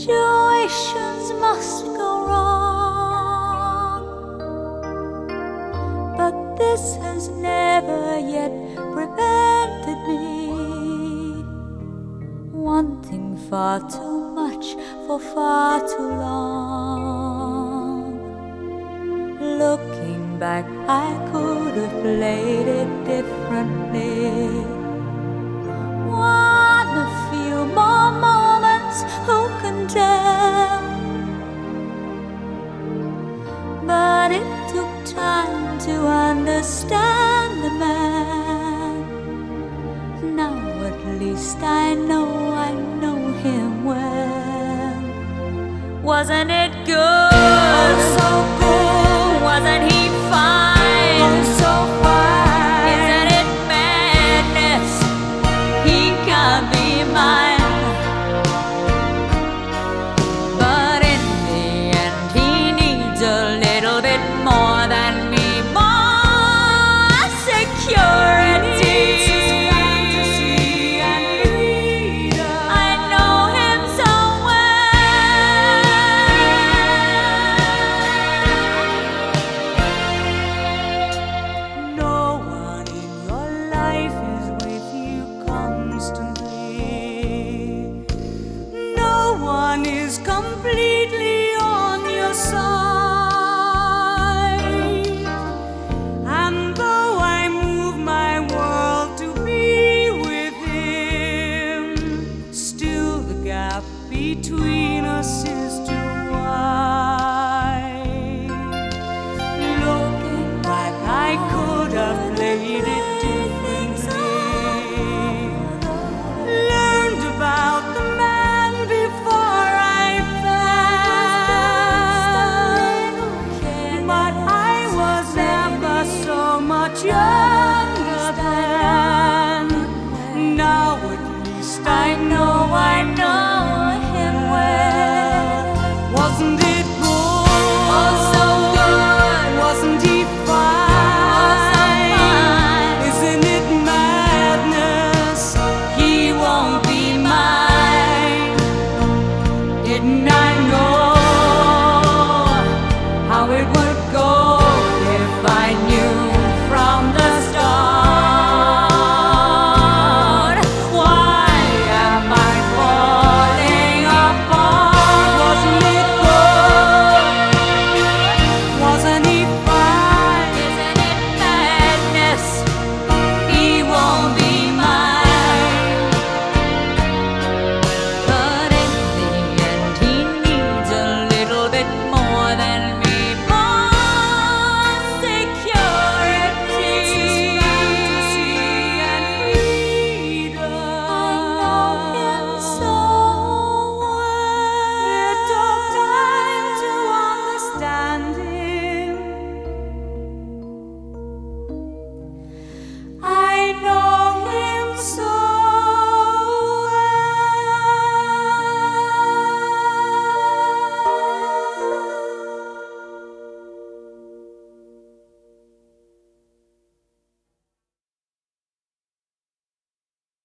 situations must go wrong, but this has never yet prevented me wanting far too much for far too long. Looking back, I could have played it differently. Want a few more moments, who can tell? But it took time to understand the man. Now at least I know him well. Wasn't it good? Oh, so good. Wasn't he fine? Oh, so fine. Isn't it madness? He can't be mine. But in the end, he needs a little bit more than me, more security. I know him so well. No one in your life is with you constantly. No one is complete.